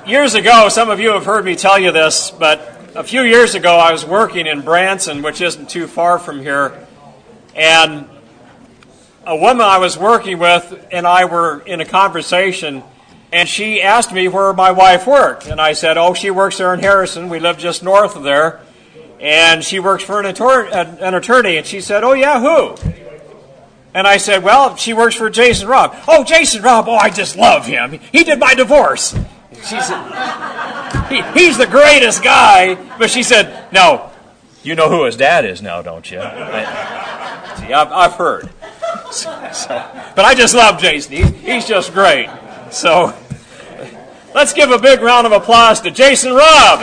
Years ago, some of you have heard me tell you this, but a few years ago I was working in Branson, which isn't too far from here, and a woman I was working with and I were in a conversation, and she asked me where my wife worked. And I said, oh, she works there in Harrison. We live just north of there. And she works for an attorney. And she said, oh, yeah, who? And I said, well, she works for Jason Robb. Oh, Jason Robb, oh, I just love him. He did my divorce. She said, he's the greatest guy. But she said, no, you know who his dad is now, don't you? I've heard. But I just love Jason. He's just great. So let's give a big round of applause to Jason Robb.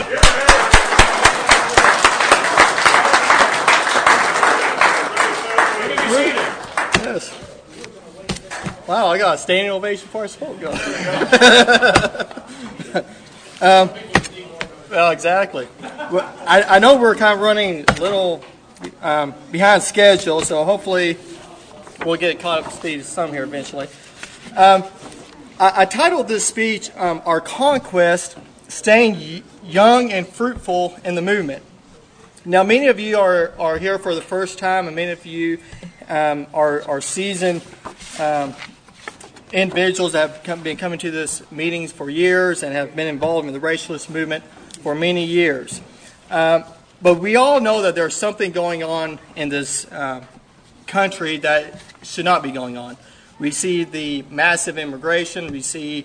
Yes. Wow, I got a standing ovation before I spoke. Well, exactly. Well, I know we're kind of running a little behind schedule, so hopefully we'll get caught up to speed some here eventually. I titled this speech, Our Conquest, Staying Young and Fruitful in the Movement. Now, many of you are here for the first time, and many of you are seasoned individuals that have been coming to this meetings for years and have been involved in the racialist movement for many years. But we all know that there's something going on in this country that should not be going on. We see the massive immigration. We see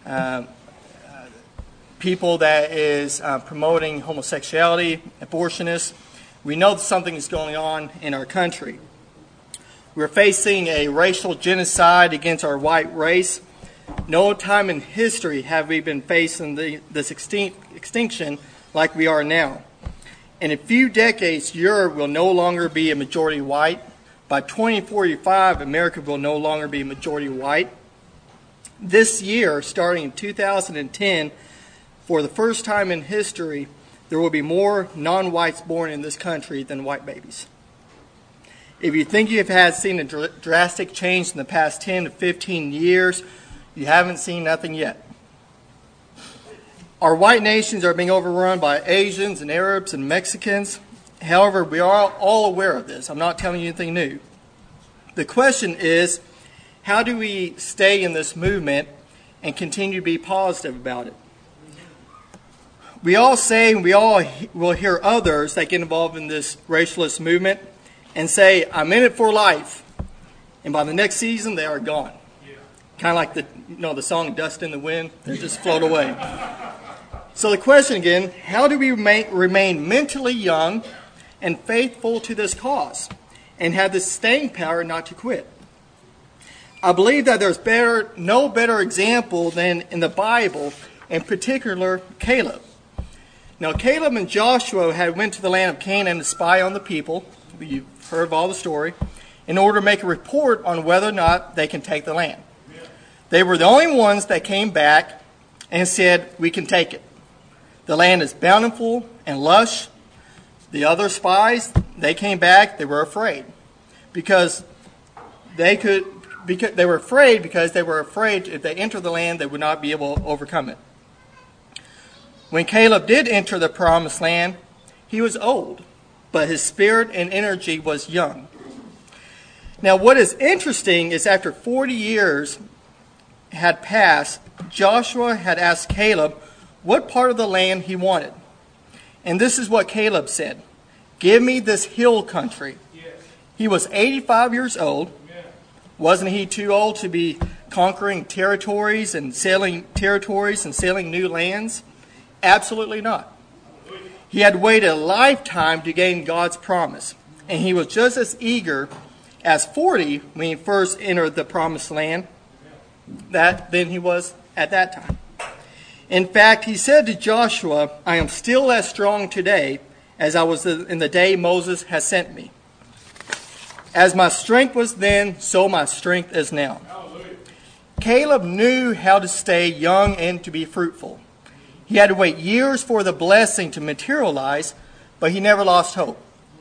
people that is promoting homosexuality, abortionists. We know that something is going on in our country. We're facing a racial genocide against our white race. No time in history have we been facing this extinction like we are now. In a few decades, Europe will no longer be a majority white. By 2045, America will no longer be majority white. This year, starting in 2010, for the first time in history, there will be more non-whites born in this country than white babies. If you think you have seen a drastic change in the past 10 to 15 years, you haven't seen nothing yet. Our white nations are being overrun by Asians and Arabs and Mexicans. However, we are all aware of this. I'm not telling you anything new. The question is, how do we stay in this movement and continue to be positive about it? We all say, and we all will hear others that get involved in this racialist movement and say, I'm in it for life. And by the next season, they are gone. Kind of like the song Dust in the Wind. They just float away. So the question again, how do we remain mentally young and faithful to this cause and have the staying power not to quit? I believe that there's no better example than in the Bible, in particular Caleb. Now Caleb and Joshua had went to the land of Canaan to spy on the people. You've heard of all the story. In order to make a report on whether or not they can take the land. They were the only ones that came back and said, we can take it. The land is bountiful and lush. The other spies, they came back, they were afraid. Because they were afraid if they entered the land, they would not be able to overcome it. When Caleb did enter the promised land, he was old, but his spirit and energy was young. Now what is interesting is after 40 years had passed, Joshua had asked Caleb what part of the land he wanted. And this is what Caleb said. Give me this hill country. He was 85 years old. Wasn't he too old to be conquering territories and sailing new lands? Absolutely not. He had waited a lifetime to gain God's promise. And he was just as eager as 40 when he first entered the promised land than he was at that time. In fact, he said to Joshua, I am still as strong today as I was in the day Moses has sent me. As my strength was then, so my strength is now. Hallelujah. Caleb knew how to stay young and to be fruitful. He had to wait years for the blessing to materialize, but he never lost hope.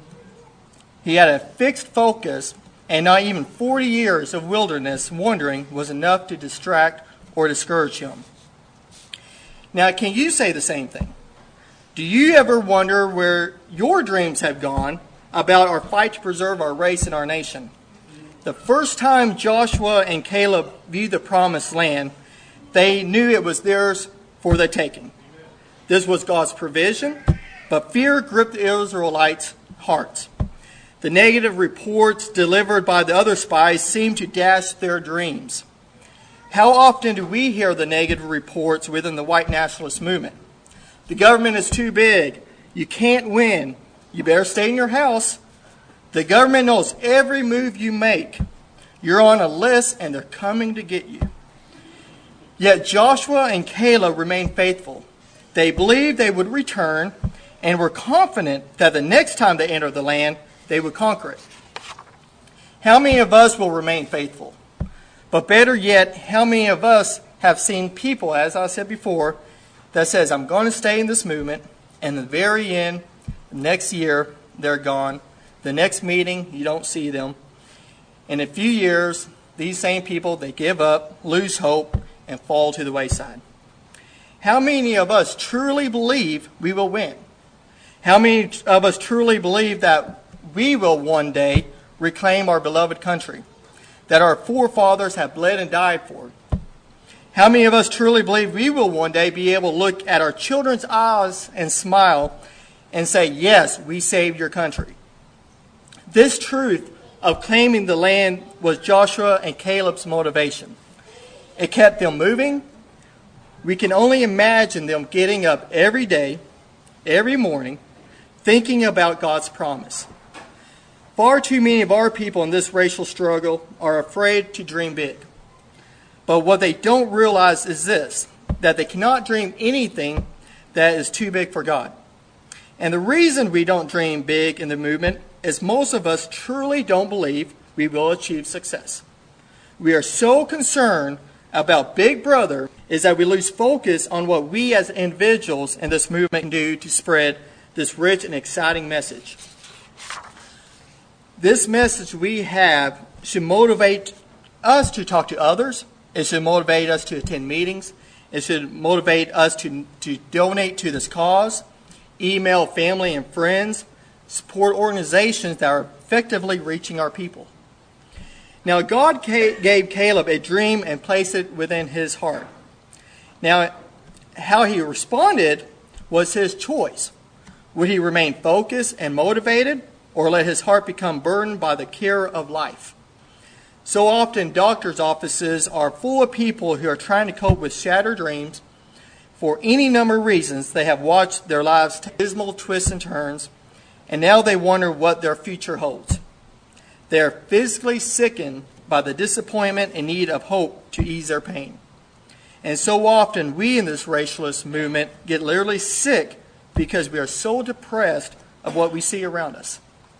He had a fixed focus, and not even 40 years of wilderness wandering was enough to distract or discourage him. Now, can you say the same thing? Do you ever wonder where your dreams have gone about our fight to preserve our race and our nation? The first time Joshua and Caleb viewed the promised land, they knew it was theirs for the taking. This was God's provision, but fear gripped the Israelites' hearts. The negative reports delivered by the other spies seemed to dash their dreams. How often do we hear the negative reports within the white nationalist movement? The government is too big. You can't win. You better stay in your house. The government knows every move you make. You're on a list and they're coming to get you. Yet Joshua and Caleb remained faithful. They believed they would return and were confident that the next time they entered the land, they would conquer it. How many of us will remain faithful? But better yet, how many of us have seen people, as I said before, that says, I'm going to stay in this movement, and in the very end, next year, they're gone. The next meeting, you don't see them. In a few years, these same people, they give up, lose hope, and fall to the wayside. How many of us truly believe we will win? How many of us truly believe that we will one day reclaim our beloved country, that our forefathers have bled and died for? How many of us truly believe we will one day be able to look at our children's eyes and smile and say, yes, we saved your country? This truth of claiming the land was Joshua and Caleb's motivation. It kept them moving. We can only imagine them getting up every day, every morning, thinking about God's promise. Far too many of our people in this racial struggle are afraid to dream big. But what they don't realize is this, that they cannot dream anything that is too big for God. And the reason we don't dream big in the movement is most of us truly don't believe we will achieve success. We are so concerned about Big Brother is that we lose focus on what we as individuals in this movement can do to spread this rich and exciting message. This message we have should motivate us to talk to others. It should motivate us to attend meetings. It should motivate us to donate to this cause, email family and friends, support organizations that are effectively reaching our people. Now, God gave Caleb a dream and placed it within his heart. Now, how he responded was his choice. Would he remain focused and motivated, or let his heart become burdened by the care of life? So often, doctors' offices are full of people who are trying to cope with shattered dreams. For any number of reasons, they have watched their lives take dismal twists and turns, and now they wonder what their future holds. They are physically sickened by the disappointment and need of hope to ease their pain. And so often, we in this racialist movement get literally sick because we are so depressed of what we see around us.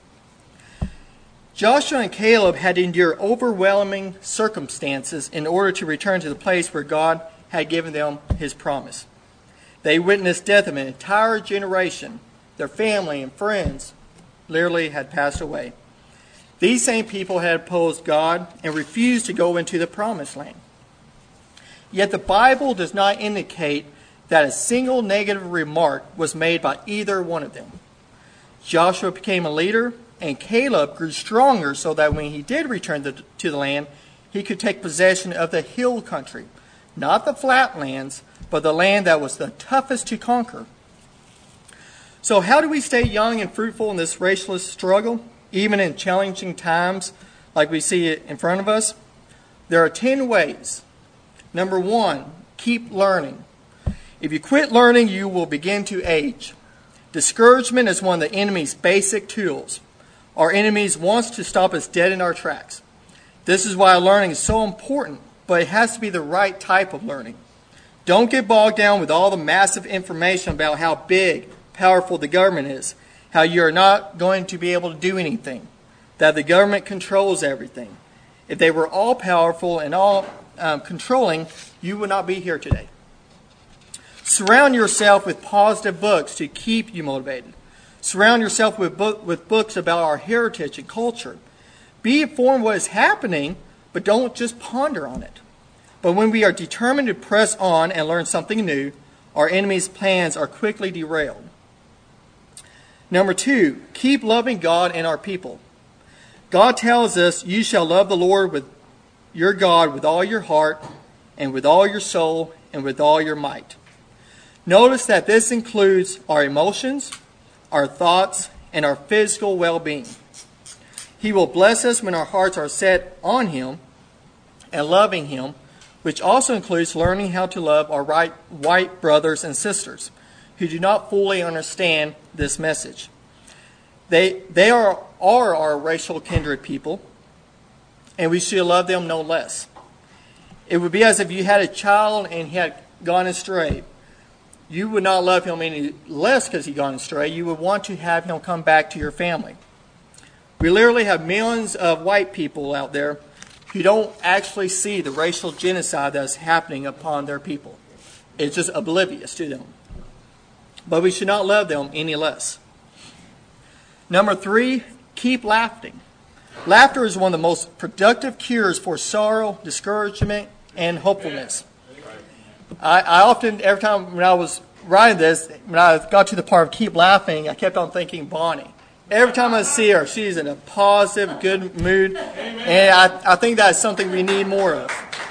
Joshua and Caleb had to endure overwhelming circumstances in order to return to the place where God had given them his promise. They witnessed death of an entire generation. Their family and friends literally had passed away. These same people had opposed God and refused to go into the promised land. Yet the Bible does not indicate that a single negative remark was made by either one of them. Joshua became a leader, and Caleb grew stronger so that when he did return to the land, he could take possession of the hill country, not the flatlands, but the land that was the toughest to conquer. So how do we stay young and fruitful in this racialist struggle, even in challenging times like we see it in front of us? There are 10 ways. Number 1, keep learning. If you quit learning, you will begin to age. Discouragement is one of the enemy's basic tools. Our enemies wants to stop us dead in our tracks. This is why learning is so important, but it has to be the right type of learning. Don't get bogged down with all the massive information about how big, powerful the government is, how you're not going to be able to do anything, that the government controls everything. If they were all powerful and all controlling, you would not be here today. Surround yourself with positive books to keep you motivated. Surround yourself with books about our heritage and culture. Be informed what is happening, but don't just ponder on it. But when we are determined to press on and learn something new, our enemies' plans are quickly derailed. Number 2, keep loving God and our people. God tells us, you shall love the Lord with your God with all your heart and with all your soul and with all your might. Notice that this includes our emotions, our thoughts, and our physical well-being. He will bless us when our hearts are set on Him and loving Him, which also includes learning how to love our white brothers and sisters who do not fully understand this message. They are our racial kindred people, and we should love them no less. It would be as if you had a child and he had gone astray. You would not love him any less because he'd gone astray. You would want to have him come back to your family. We literally have millions of white people out there who don't actually see the racial genocide that's happening upon their people. It's just oblivious to them. But we should not love them any less. Number 3, keep laughing. Laughter is one of the most productive cures for sorrow, discouragement, and hopefulness. I often, every time when I was writing this, when I got to the part of keep laughing, I kept on thinking Bonnie. Every time I see her, she's in a positive, good mood. And I think that's something we need more of.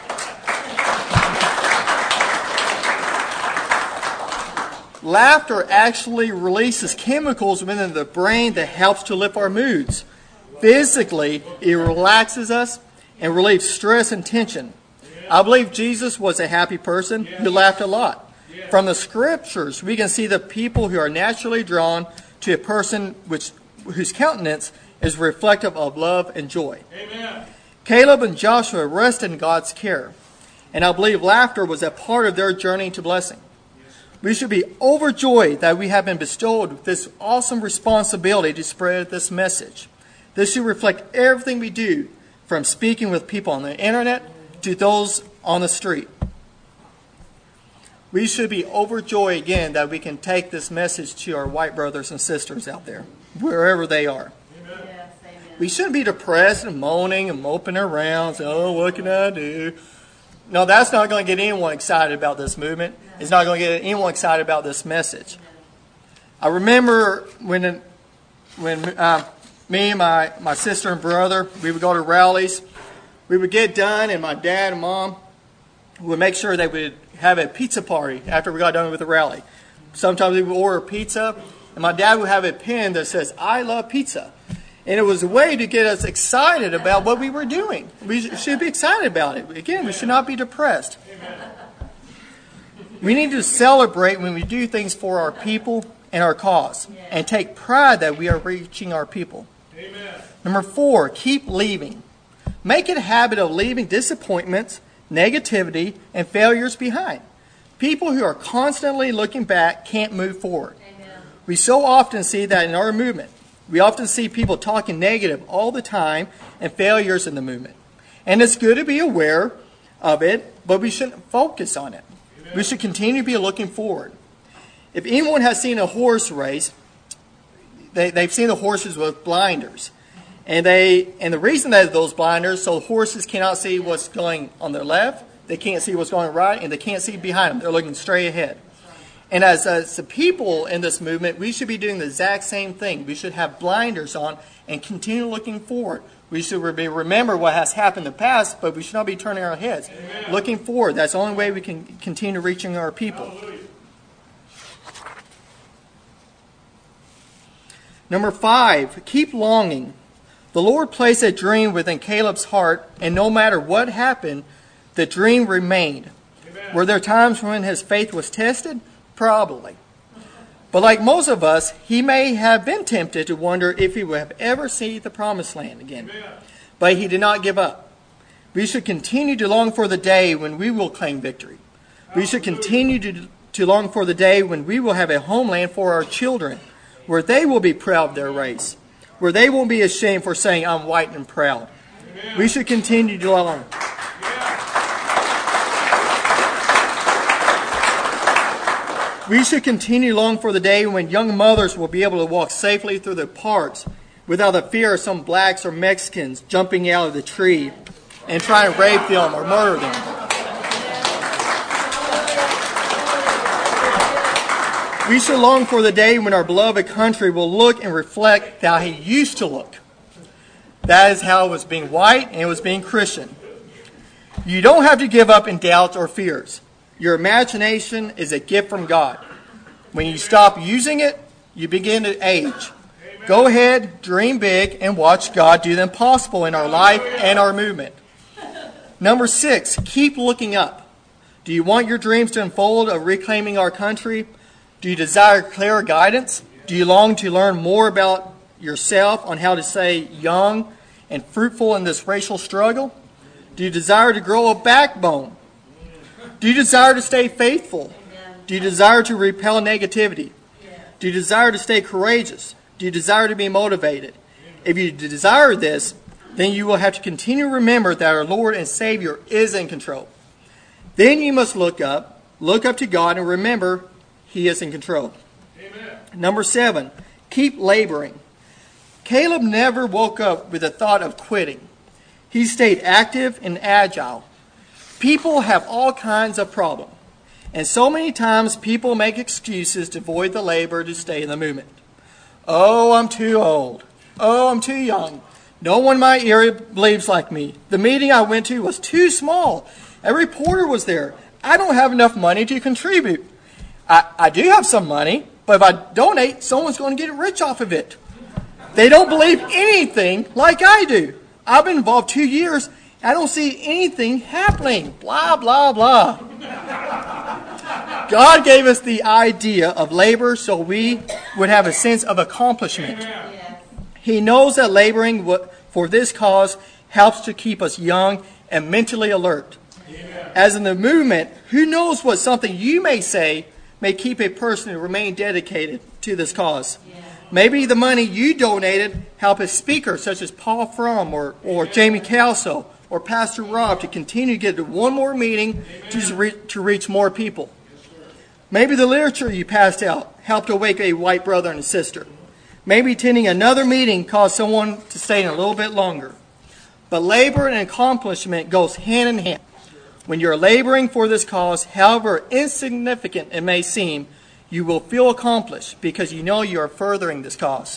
Laughter actually releases chemicals within the brain that helps to lift our moods. Physically, it relaxes us and relieves stress and tension. I believe Jesus was a happy person who laughed a lot. From the scriptures, we can see the people who are naturally drawn to a person whose countenance is reflective of love and joy. Amen. Caleb and Joshua rested in God's care, and I believe laughter was a part of their journey to blessing. We should be overjoyed that we have been bestowed with this awesome responsibility to spread this message. This should reflect everything we do, from speaking with people on the internet to those on the street. We should be overjoyed again that we can take this message to our white brothers and sisters out there, wherever they are. Amen. Yes, we shouldn't be depressed and moaning and moping around, saying, oh, what can I do? No, that's not going to get anyone excited about this movement. It's not going to get anyone excited about this message. I remember when me and my sister and brother, we would go to rallies. We would get done, and my dad and mom would make sure they would have a pizza party after we got done with the rally. Sometimes we would order pizza, and my dad would have a pen that says, I love pizza. And it was a way to get us excited about what we were doing. We should be excited about it. Again, we should not be depressed. We need to celebrate when we do things for our people and our cause, and take pride that we are reaching our people. Amen. Number 4, keep leaving. Make it a habit of leaving disappointments, negativity, and failures behind. People who are constantly looking back can't move forward. Amen. We so often see that in our movement. We often see people talking negative all the time and failures in the movement. And it's good to be aware of it, but we shouldn't focus on it. Amen. We should continue to be looking forward. If anyone has seen a horse race, they've seen the horses with blinders. And the reason that those blinders, so horses cannot see what's going on their left, they can't see what's going right, and they can't see behind them. They're looking straight ahead. And as the people in this movement, we should be doing the exact same thing. We should have blinders on and continue looking forward. We should remember what has happened in the past, but we should not be turning our heads. Amen. Looking forward. That's the only way we can continue reaching our people. Hallelujah. Number 5, keep longing. The Lord placed a dream within Caleb's heart, and no matter what happened, the dream remained. Amen. Were there times when his faith was tested? Probably. But like most of us, he may have been tempted to wonder if he would have ever seen the promised land again. Amen. But he did not give up. We should continue to long for the day when we will claim victory. We should continue to long for the day when we will have a homeland for our children, where they will be proud of their race, where they won't be ashamed for saying, I'm white and proud. Amen. We should continue to long. We should continue long for the day when young mothers will be able to walk safely through the parks without the fear of some blacks or Mexicans jumping out of the tree and trying to rape them or murder them. We should long for the day when our beloved country will look and reflect how he used to look. That is how it was being white and it was being Christian. You don't have to give up in doubts or fears. Your imagination is a gift from God. When you stop using it, you begin to age. Go ahead, dream big, and watch God do the impossible in our life and our movement. Number 6, keep looking up. Do you want your dreams to unfold of reclaiming our country? Do you desire clearer guidance? Do you long to learn more about yourself on how to stay young and fruitful in this racial struggle? Do you desire to grow a backbone? Do you desire to stay faithful? Do you desire to repel negativity? Do you desire to stay courageous? Do you desire to be motivated? If you desire this, then you will have to continue to remember that our Lord and Savior is in control. Then you must look up to God, and remember He is in control. Amen. Number 7, keep laboring. Caleb never woke up with the thought of quitting. He stayed active and agile. People have all kinds of problems. And so many times people make excuses to avoid the labor to stay in the movement. Oh, I'm too old. Oh, I'm too young. No one in my area believes like me. The meeting I went to was too small. A reporter was there. I don't have enough money to contribute. I do have some money, but if I donate, someone's going to get rich off of it. They don't believe anything like I do. I've been involved 2 years. I don't see anything happening. Blah, blah, blah. God gave us the idea of labor so we would have a sense of accomplishment. He knows that laboring for this cause helps to keep us young and mentally alert. As in the movement, who knows what something you may say may keep a person to remain dedicated to this cause. Maybe the money you donated help a speaker such as Paul Fromm or Jamie Kelso or Pastor Rob to continue to get to one more meeting to reach more people. Maybe the literature you passed out helped awake a white brother and a sister. Maybe attending another meeting caused someone to stay in a little bit longer. But labor and accomplishment goes hand in hand. When you're laboring for this cause, however insignificant it may seem, you will feel accomplished because you know you are furthering this cause.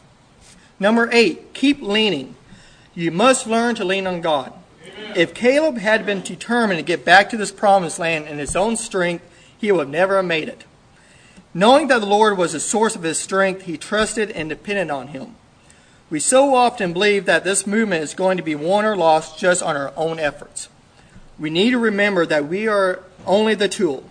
Number 8, keep leaning. You must learn to lean on God. If Caleb had been determined to get back to this promised land in his own strength, he would never have made it. Knowing that the Lord was the source of his strength, he trusted and depended on him. We so often believe that this movement is going to be won or lost just on our own efforts. We need to remember that we are only the tool.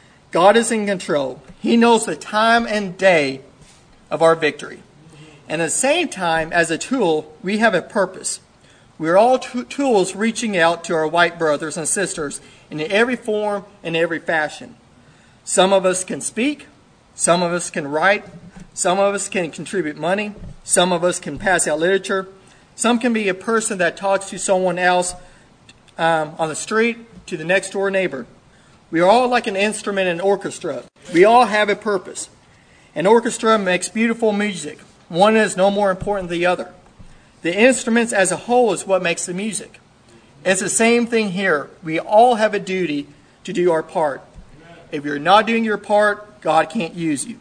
God is in control. He knows the time and day of our victory. And at the same time, as a tool, we have a purpose. We are all tools reaching out to our white brothers and sisters in every form and every fashion. Some of us can speak. Some of us can write. Some of us can contribute money. Some of us can pass out literature. Some can be a person that talks to someone else on the street, to the next door neighbor. We are all like an instrument in an orchestra. We all have a purpose. An orchestra makes beautiful music. One is no more important than the other. The instruments as a whole is what makes the music. It's the same thing here. We all have a duty to do our part. If you're not doing your part, God can't use you.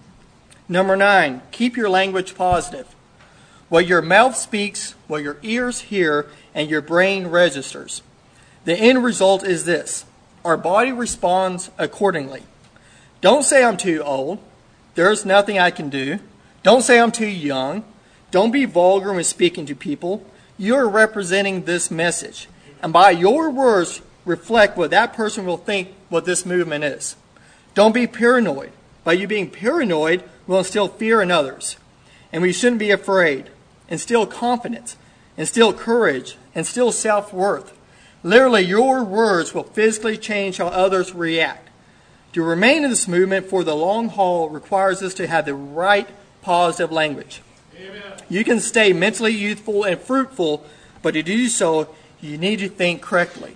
Number 9, keep your language positive. What your mouth speaks, what your ears hear, and your brain registers. The end result is this. Our body responds accordingly. Don't say I'm too old. There's nothing I can do. Don't say I'm too young. Don't be vulgar when speaking to people. You're representing this message. And by your words, reflect what that person will think what this movement is. Don't be paranoid. By you being paranoid will instill fear in others. And we shouldn't be afraid. Instill confidence. Instill courage. Instill self-worth. Literally, your words will physically change how others react. To remain in this movement for the long haul requires us to have the right positive language. Amen. You can stay mentally youthful and fruitful, but to do so, you need to think correctly.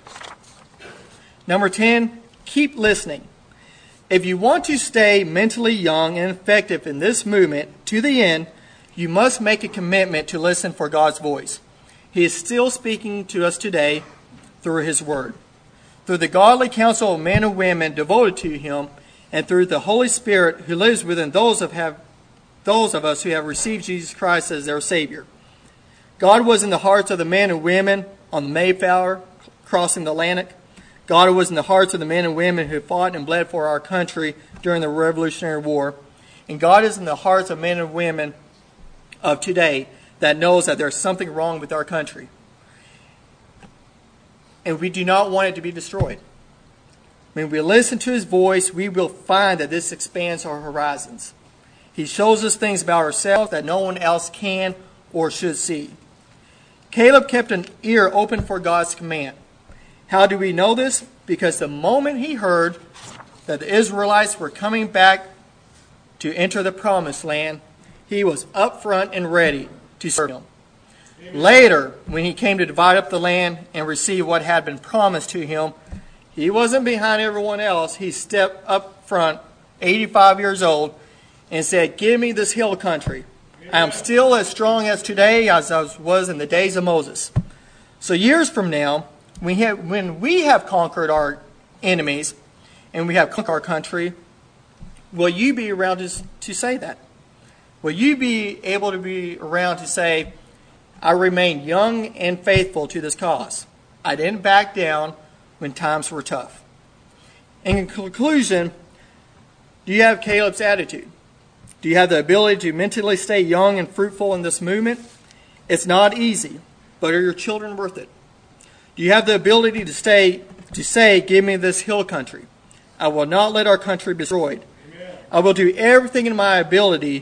Number 10, keep listening. If you want to stay mentally young and effective in this movement to the end, you must make a commitment to listen for God's voice. He is still speaking to us today through His Word. Through the godly counsel of men and women devoted to Him, and through the Holy Spirit who lives within those of us who have received Jesus Christ as their Savior. God was in the hearts of the men and women on the Mayflower crossing the Atlantic. God was in the hearts of the men and women who fought and bled for our country during the Revolutionary War. And God is in the hearts of men and women of today that knows that there's something wrong with our country. And we do not want it to be destroyed. When we listen to His voice, we will find that this expands our horizons. He shows us things about ourselves that no one else can or should see. Caleb kept an ear open for God's command. How do we know this? Because the moment he heard that the Israelites were coming back to enter the promised land, he was up front and ready to serve Him. Later, when he came to divide up the land and receive what had been promised to him, he wasn't behind everyone else. He stepped up front, 85 years old, and said, "Give me this hill country. I am still as strong as today as I was in the days of Moses." So years from now, when we have conquered our enemies and we have conquered our country, will you be around to say that? Will you be able to be around to say, "I remained young and faithful to this cause. I didn't back down when times were tough"? In conclusion, do you have Caleb's attitude? Do you have the ability to mentally stay young and fruitful in this movement? It's not easy, but are your children worth it? Do you have the ability to say, "Give me this hill country. I will not let our country be destroyed. I will do everything in my ability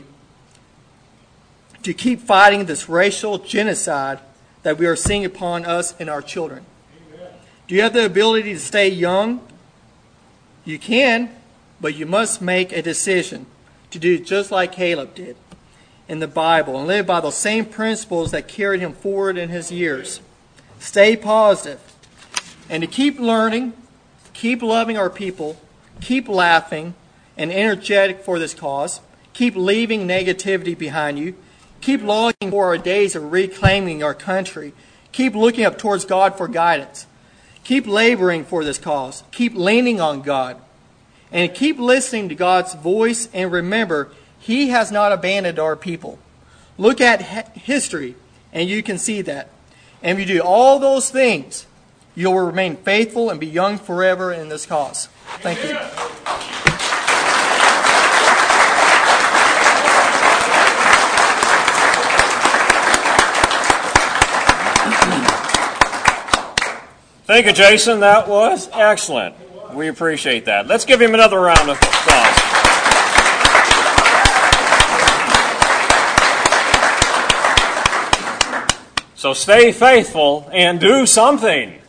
to keep fighting this racial genocide that we are seeing upon us and our children"? Do you have the ability to stay young? You can, but you must make a decision to do just like Caleb did in the Bible and live by those same principles that carried him forward in his years. Stay positive, and to keep learning, keep loving our people, keep laughing and energetic for this cause, keep leaving negativity behind you, keep longing for our days of reclaiming our country, keep looking up towards God for guidance. Keep laboring for this cause. Keep leaning on God. And keep listening to God's voice, and remember, He has not abandoned our people. Look at history, and you can see that. And if you do all those things, you will remain faithful and be young forever in this cause. Thank you. Thank you, Jason. That was excellent. We appreciate that. Let's give him another round of applause. So stay faithful and do something.